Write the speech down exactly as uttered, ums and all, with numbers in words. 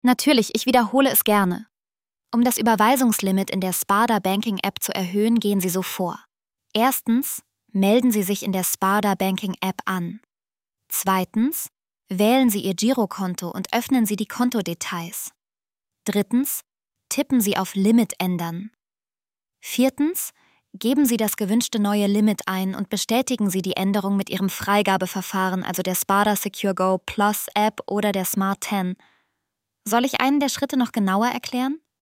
Natürlich, ich wiederhole es gerne. Um das Überweisungslimit in der Sparda Banking App zu erhöhen, gehen Sie so vor. Erstens, melden Sie sich in der Sparda Banking App an. Zweitens, wählen Sie Ihr Girokonto und öffnen Sie die Kontodetails. Drittens, tippen Sie auf Limit ändern. Viertens, geben Sie das gewünschte neue Limit ein und bestätigen Sie die Änderung mit Ihrem Freigabeverfahren, also der Sparda Secure Go Plus App oder der Smart zehn. Soll ich einen der Schritte noch genauer erklären?